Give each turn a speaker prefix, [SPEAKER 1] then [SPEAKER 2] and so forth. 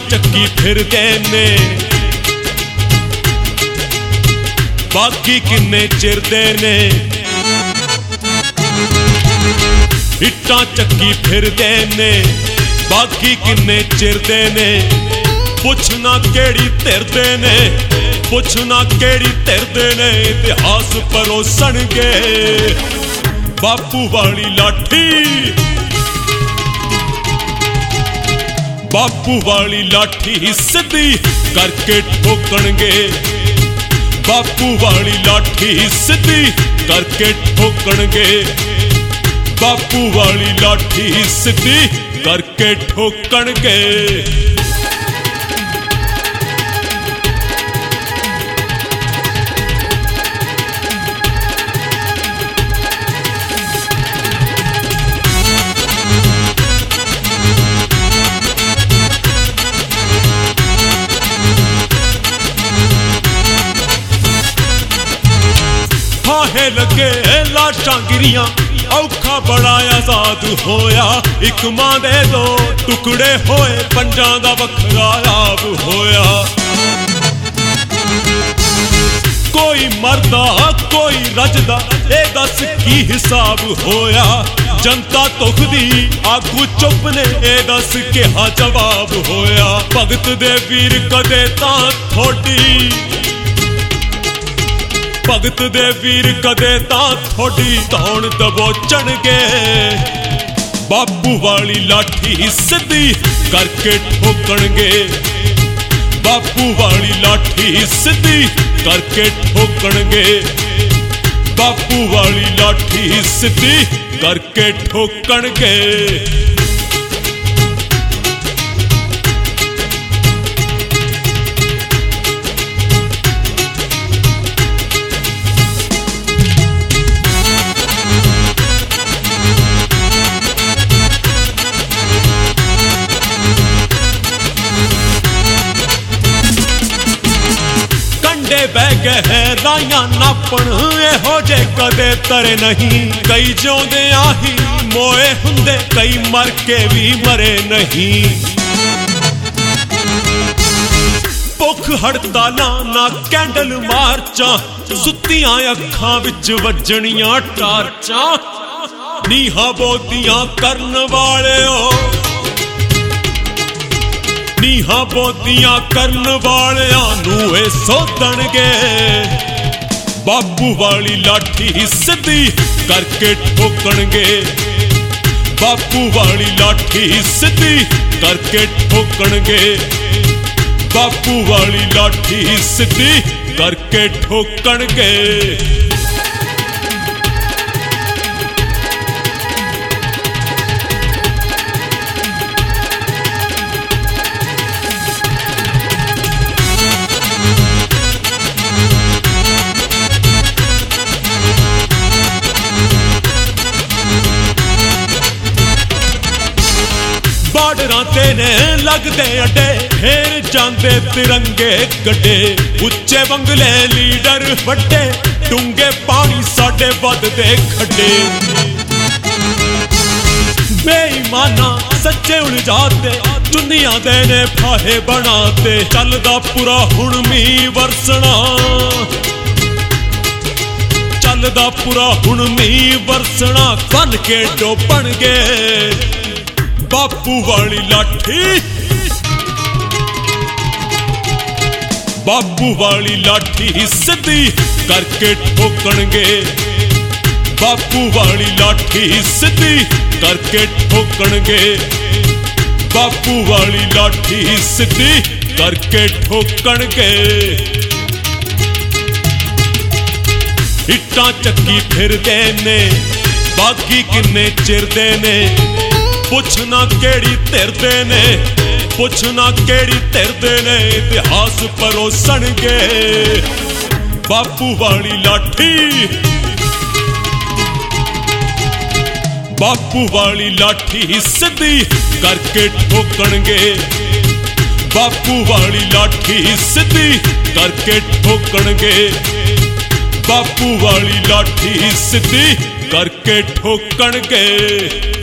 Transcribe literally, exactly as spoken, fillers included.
[SPEAKER 1] ਚੱਕੀ ਫਿਰਦੇ ਨੇ ਬਾਕੀ ਕਿੰਨੇ ਚਿਰਦੇ ਨੇ ਇੱਟਾਂ ਚੱਕੀ ਫਿਰਦੇ ਨੇ ਬਾਕੀ ਕਿੰਨੇ ਚਿਰਦੇ ਨੇ ਪੁੱਛਣਾ ਕਿਹੜੀ ਧਿਰਦੇ ਨੇ ਪੁੱਛਣਾ ਕਿਹੜੀ ਧਿਰਦੇ ਨੇ ਇਤਿਹਾਸ ਪਰੋਸਣਗੇ ਬਾਪੂ ਵਾਲੀ ਲਾਠੀ ਬਾਪੂ ਵਾਲੀ ਲਾਠੀ ਸਿੱਧੀ ਕਰਕੇ ਠੋਕਣਗੇ ਬਾਪੂ ਵਾਲੀ ਲਾਠੀ ਸਿੱਧੀ ਕਰਕੇ ਠੋਕਣਗੇ ਬਾਪੂ ਵਾਲੀ ਲਾਠੀ ਸਿੱਧੀ ਕਰਕੇ ਠੋਕਣਗੇ फाहे लगे लाशां गिरियां औखा बड़ा आजाद होया एक मां दे दो टुकड़े होए पंजां दा वखरा आब होया कोई मरदा कोई रजदा ए दस की हिसाब होया जनता तुखदी आगू चुप ने ए दस केहा जवाब होया भगत दे वीर कदे तां थोड़ी भगत दे वीर कदे तां थोड़ी धौन दबोचणगे बापू वाली लाठी सिद्धी करके ठोकणगे बापू वाली लाठी सिद्धी करके ठोकणगे बापू वाली लाठी सिद्धी करके ठोकणगे बह गए राइयां नापण एहो जे कदे तरे नहीं कई जिउंदे आही मोए हुंदे कई मर के भी मरे नहीं भुख हड़तालां ना कैंडल मार्चां सुत्तियां अखां विच वजणियां टार्चां नीहां बोतियां करन वालिओ नीहां बोतियां करन वालियां नूं ए सोधणगे बापू वाली लाठी सिद्धी करके ठोकणगे बापू वाली लाठी सिद्धी करके ठोकणगे बापू वाली लाठी सिद्धी करके ठोकणगे बार्डरां ते ने लगदे अड्डे फेर जांदे तिरंगे गड्डे उच्चे बंगले लीडर वड्डे डूंगे पानी साडे वधदे खड्डे बेईमाना सच्चे उलझाते दुनिया दे ने फाहे बनाते चलदा पूरा हुण मी वरसना चलदा पूरा हुण मी वरसना बन के डोबणगे बापू वाली लाठी बापू वाली लाठी सिद्धी करके ठोकणगे बापू वाली लाठी सिद्धी करके ठोकणगे बापू वाली लाठी सिद्धी करके ठोकणगे इट्टां चक्की फिरदे ने बाकी किन्ने चिरदे ने पुछना केड़ी धिरदे ने पुछना केड़ी धिरदे ने इतिहास परोसणगे बापू वाली लाठी बापू वाली लाठी सिद्धी करके ठोकणगे बापू वाली लाठी सिद्धी करके ठोकणगे बापू वाली लाठी सिद्धी करके ठोकणगे।